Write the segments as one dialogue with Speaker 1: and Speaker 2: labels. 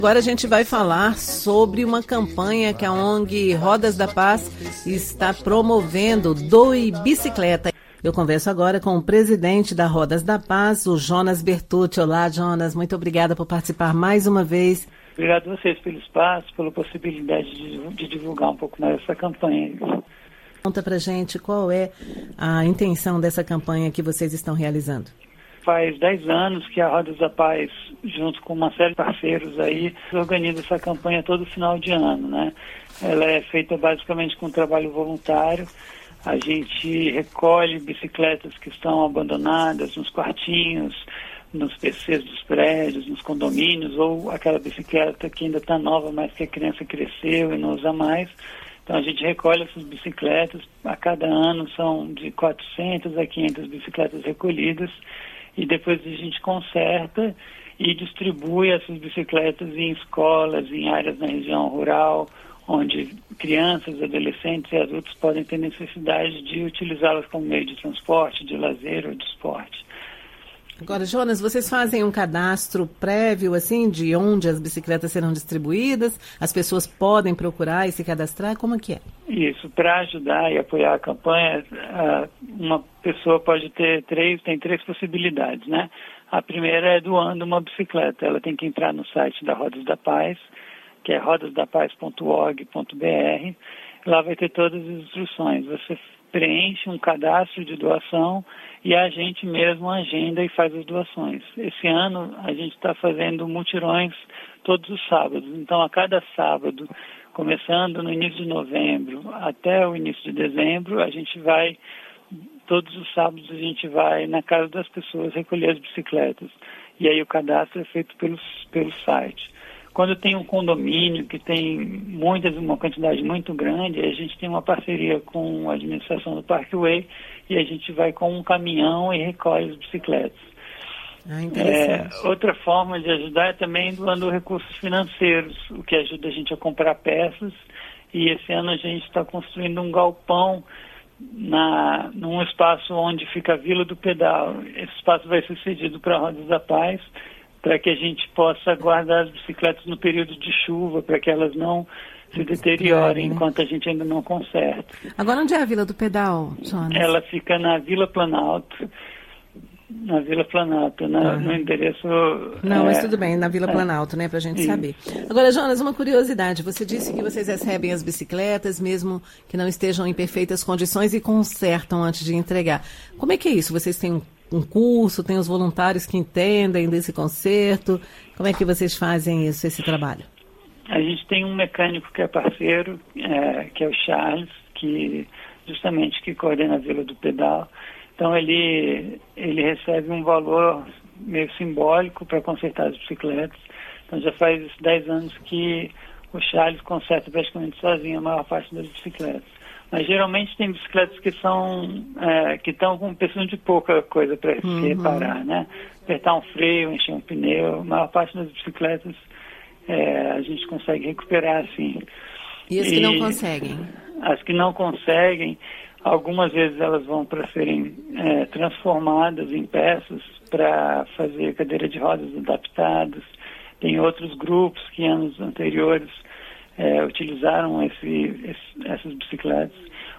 Speaker 1: Agora a gente vai falar sobre uma campanha que a ONG Rodas da Paz está promovendo, Doe Bicicleta. Eu converso agora com o presidente da Rodas da Paz, o Jonas Bertucci. Olá, Jonas, muito obrigada por participar mais uma vez.
Speaker 2: Obrigado a vocês pelo espaço, pela possibilidade de divulgar um pouco mais essa campanha.
Speaker 1: Conta pra gente qual é a intenção dessa campanha que vocês estão realizando.
Speaker 2: Faz 10 anos que a Rodas da Paz, junto com uma série de parceiros aí, organiza essa campanha todo final de ano, né? Ela é feita basicamente com trabalho voluntário. A gente recolhe bicicletas que estão abandonadas nos quartinhos, nos PCs dos prédios, nos condomínios, ou aquela bicicleta que ainda está nova, mas que a criança cresceu e não usa mais. Então a gente recolhe essas bicicletas. A cada ano são de 400 a 500 bicicletas recolhidas. E depois a gente conserta e distribui essas bicicletas em escolas, em áreas na região rural, onde crianças, adolescentes e adultos podem ter necessidade de utilizá-las como meio de transporte, de lazer ou de esporte.
Speaker 1: Agora, Jonas, vocês fazem um cadastro prévio, assim, de onde as bicicletas serão distribuídas? As pessoas podem procurar e se cadastrar? Como é que é?
Speaker 2: Isso, para ajudar e apoiar a campanha, uma pessoa pode ter tem três possibilidades, né? A primeira é doando uma bicicleta. Ela tem que entrar no site da Rodas da Paz, que é rodasdapaz.org.br. Lá vai ter todas as instruções. Você preenche um cadastro de doação e a gente mesmo agenda e faz as doações. Esse ano a gente está fazendo mutirões todos os sábados. Então, a cada sábado, começando no início de novembro até o início de dezembro, todos os sábados a gente vai na casa das pessoas recolher as bicicletas. E aí o cadastro é feito pelo site. Quando tem um condomínio que tem uma quantidade muito grande, a gente tem uma parceria com a administração do Parkway e a gente vai com um caminhão e recolhe as bicicletas.
Speaker 1: Interessante.
Speaker 2: Outra forma de ajudar é também doando recursos financeiros, o que ajuda a gente a comprar peças. E esse ano a gente está construindo um galpão num espaço onde fica a Vila do Pedal. Esse espaço vai ser cedido para a Rodas da Paz, para que a gente possa guardar as bicicletas no período de chuva, para que elas não se deteriorem enquanto a gente ainda não conserta.
Speaker 1: Agora, onde é a Vila do Pedal, Jonas?
Speaker 2: Ela fica na Vila Planalto. No endereço...
Speaker 1: Não, mas tudo bem, na Vila Planalto, né, pra gente saber. Agora, Jonas, uma curiosidade, você disse que vocês recebem as bicicletas, mesmo que não estejam em perfeitas condições, e consertam antes de entregar. Como é que é isso? Vocês têm um curso, tem os voluntários que entendem desse conserto? Como é que vocês fazem esse trabalho?
Speaker 2: A gente tem um mecânico que é parceiro, que é o Charles, que coordena a Vila do Pedal. Então ele recebe um valor meio simbólico para consertar as bicicletas. Então já faz 10 anos que o Charles conserta praticamente sozinho a maior parte das bicicletas. Mas geralmente tem bicicletas que estão precisando de pouca coisa para se reparar, né? Apertar um freio, encher um pneu. A maior parte das bicicletas a gente consegue recuperar assim.
Speaker 1: E as que não conseguem?
Speaker 2: As que não conseguem, algumas vezes elas vão para serem transformadas em peças para fazer cadeira de rodas adaptadas. Tem outros grupos que anos anteriores utilizaram essas bicicletas.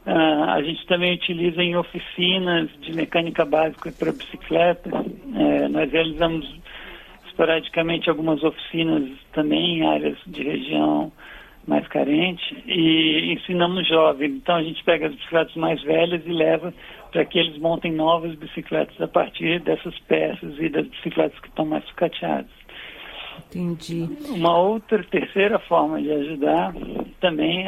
Speaker 2: A gente também utiliza em oficinas de mecânica básica para bicicleta. Nós realizamos esporadicamente algumas oficinas também em áreas de região mais carente e ensinamos jovens. Então a gente pega as bicicletas mais velhas e leva para que eles montem novas bicicletas a partir dessas peças e das bicicletas que estão mais sucateadas.
Speaker 1: Entendi.
Speaker 2: Uma terceira forma de ajudar também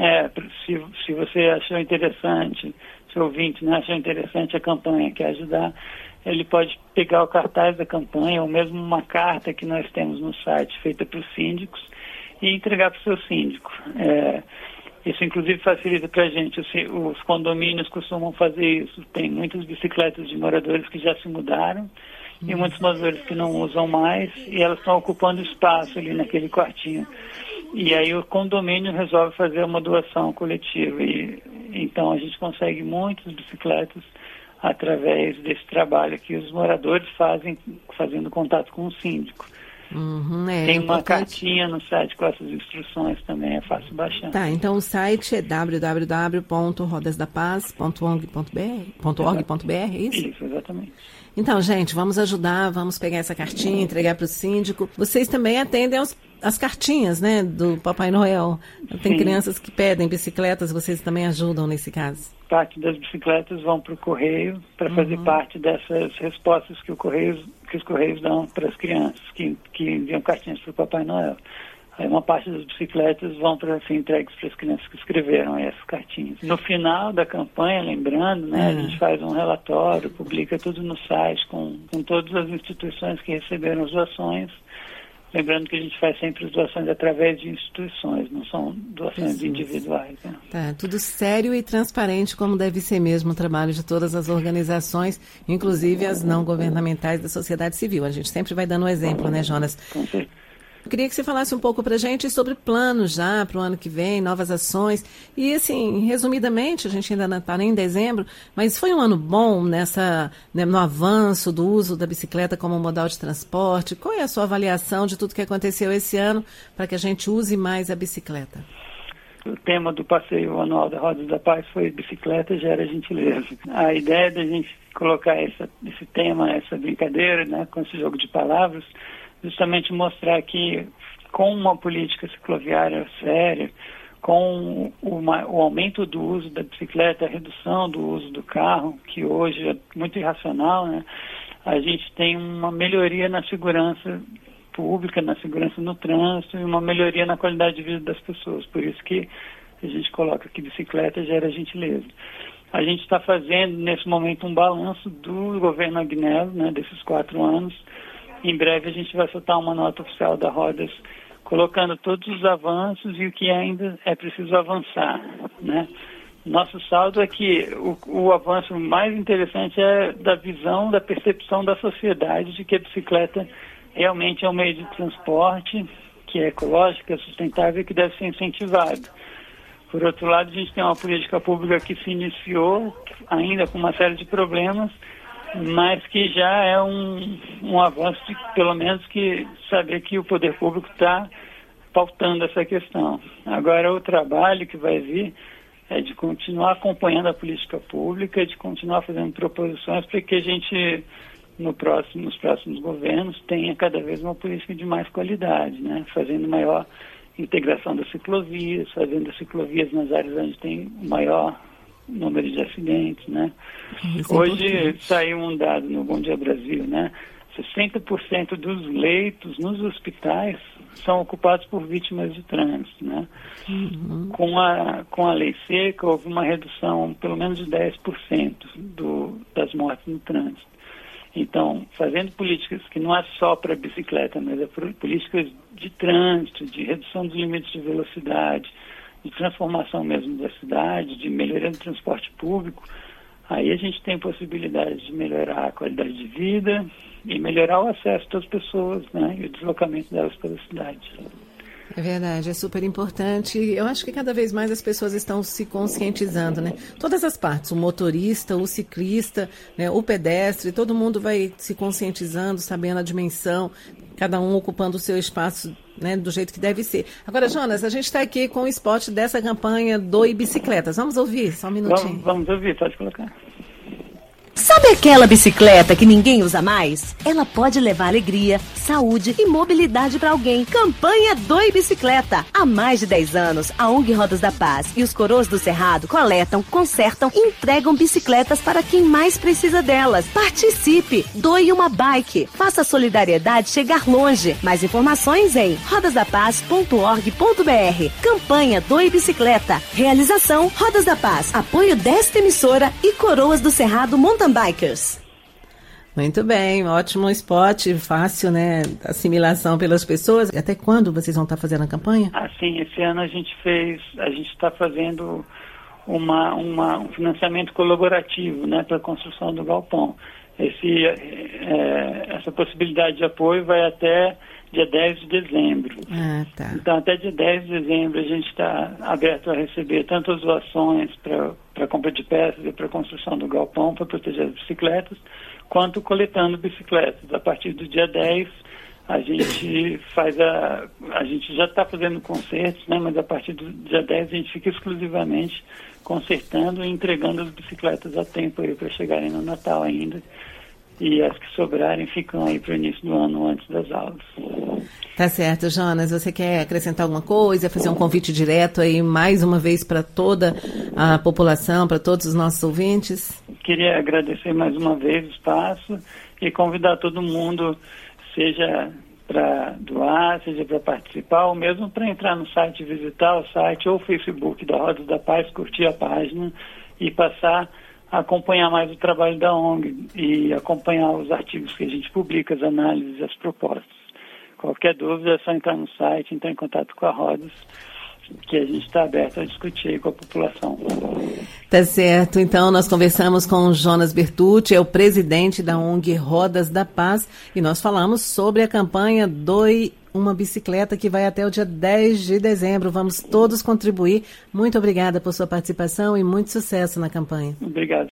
Speaker 2: se você achou interessante, se o ouvinte achou interessante a campanha, quer ajudar, ele pode pegar o cartaz da campanha ou mesmo uma carta que nós temos no site feita para os síndicos e entregar para o seu síndico. Isso, inclusive, facilita para a gente. Os condomínios costumam fazer isso. Tem muitas bicicletas de moradores que já se mudaram e muitos moradores que não usam mais e elas estão ocupando espaço ali naquele quartinho. E aí o condomínio resolve fazer uma doação coletiva. Então a gente consegue muitas bicicletas através desse trabalho que os moradores fazem, fazendo contato com o síndico. Tem uma cartinha no site com essas instruções também, é fácil baixar.
Speaker 1: Tá, então o site é www.rodasdapaz.org.br, é isso?
Speaker 2: Isso, exatamente.
Speaker 1: Então, gente, vamos ajudar, vamos pegar essa cartinha, entregar para o síndico. Vocês também atendem as cartinhas, né, do Papai Noel. Tem crianças que pedem bicicletas, vocês também ajudam nesse caso?
Speaker 2: Parte das bicicletas vão para o Correio para fazer parte dessas respostas que os Correios dão para as crianças que enviam cartinhas para o Papai Noel. Aí uma parte das bicicletas vão para ser entregues para as crianças que escreveram essas cartinhas. No final da campanha, lembrando, né, a gente faz um relatório, publica tudo no site com todas as instituições que receberam as doações. Lembrando que a gente faz sempre as doações através de instituições, não são doações individuais. Né?
Speaker 1: Tá, tudo sério e transparente, como deve ser mesmo o trabalho de todas as organizações, inclusive as não governamentais da sociedade civil. A gente sempre vai dando um exemplo, né, Jonas?
Speaker 2: Com certeza.
Speaker 1: Eu queria que você falasse um pouco para a gente sobre planos já para o ano que vem, novas ações. E, assim, resumidamente, a gente ainda não está nem em dezembro, mas foi um ano bom no avanço do uso da bicicleta como modal de transporte. Qual é a sua avaliação de tudo que aconteceu esse ano para que a gente use mais a bicicleta?
Speaker 2: O tema do passeio anual da Rodas da Paz foi bicicleta gera gentileza. A ideia da gente colocar esse tema, essa brincadeira, né, com esse jogo de palavras, justamente mostrar que com uma política cicloviária séria, com o aumento do uso da bicicleta, a redução do uso do carro, que hoje é muito irracional, né, a gente tem uma melhoria na segurança pública, na segurança no trânsito e uma melhoria na qualidade de vida das pessoas. Por isso que a gente coloca que bicicleta gera gentileza. A gente está fazendo, nesse momento, um balanço do governo Agnello, né, desses 4 anos. Em breve a gente vai soltar uma nota oficial da Rodas colocando todos os avanços e o que ainda é preciso avançar, né? Nosso saldo é que o avanço mais interessante é da visão, da percepção da sociedade de que a bicicleta realmente é um meio de transporte que é ecológico, é sustentável e que deve ser incentivado. Por outro lado, a gente tem uma política pública que se iniciou ainda com uma série de problemas, mas que já é um avanço de, pelo menos, que saber que o poder público está pautando essa questão. Agora, o trabalho que vai vir é de continuar acompanhando a política pública, de continuar fazendo proposições para que a gente, nos próximos governos, tenha cada vez uma política de mais qualidade, né? Fazendo maior integração das ciclovias, fazendo as ciclovias nas áreas onde tem maior número de acidentes, né? Hoje saiu um dado no Bom Dia Brasil, né? 60% dos leitos nos hospitais são ocupados por vítimas de trânsito, né? Com a lei seca houve uma redução pelo menos de 10% das mortes no trânsito. Então, fazendo políticas que não é só para bicicleta, mas é políticas de trânsito, de redução dos limites de velocidade, de transformação mesmo da cidade, de melhoria do transporte público, aí a gente tem possibilidade de melhorar a qualidade de vida e melhorar o acesso das pessoas, né, e o deslocamento delas pela cidade.
Speaker 1: É verdade, é super importante. Eu acho que cada vez mais as pessoas estão se conscientizando, né? Todas as partes, o motorista, o ciclista, né, o pedestre, todo mundo vai se conscientizando, sabendo a dimensão, cada um ocupando o seu espaço, né, do jeito que deve ser. Agora, Jonas, a gente está aqui com o spot dessa campanha Doe Bicicletas. Vamos ouvir? Só um minutinho.
Speaker 2: Vamos ouvir, pode colocar.
Speaker 3: Sabe aquela bicicleta que ninguém usa mais? Ela pode levar alegria, saúde e mobilidade para alguém. Campanha Doe Bicicleta. Há mais de 10 anos, a ONG Rodas da Paz e os Coroas do Cerrado coletam, consertam e entregam bicicletas para quem mais precisa delas. Participe! Doe uma bike. Faça a solidariedade chegar longe. Mais informações em rodasdapaz.org.br. Campanha Doe Bicicleta. Realização Rodas da Paz. Apoio desta emissora e Coroas do Cerrado Mountain Bikers.
Speaker 1: Muito bem, ótimo spot, fácil, né? Assimilação pelas pessoas. Até quando vocês vão estar fazendo a campanha?
Speaker 2: Sim, esse ano a gente está fazendo um financiamento colaborativo, né, para a construção do galpão. Essa possibilidade de apoio vai até dia 10 de dezembro.
Speaker 1: Tá.
Speaker 2: Então, até dia 10 de dezembro a gente está aberto a receber tanto as doações para compra de peças e para a construção do galpão, para proteger as bicicletas, quanto coletando bicicletas. A partir do dia 10, a gente já está fazendo concertos, né, mas a partir do dia 10 a gente fica exclusivamente consertando e entregando as bicicletas a tempo aí para chegarem no Natal ainda. E as que sobrarem ficam aí para o início do ano, antes das aulas.
Speaker 1: Tá certo, Jonas. Você quer acrescentar alguma coisa, fazer um convite direto aí mais uma vez para toda a população, para todos os nossos ouvintes?
Speaker 2: Queria agradecer mais uma vez o espaço e convidar todo mundo, seja para doar, seja para participar, ou mesmo para entrar no site, visitar o site ou o Facebook da Rodas da Paz, curtir a página e passar a acompanhar mais o trabalho da ONG e acompanhar os artigos que a gente publica, as análises, as propostas. Qualquer dúvida é só entrar no site, entrar em contato com a Rodas, que a gente está aberto a discutir aí com a população.
Speaker 1: Tá certo. Então, nós conversamos com o Jonas Bertucci, é o presidente da ONG Rodas da Paz, e nós falamos sobre a campanha Doe uma Bicicleta, que vai até o dia 10 de dezembro. Vamos todos contribuir. Muito obrigada por sua participação e muito sucesso na campanha.
Speaker 2: Obrigado.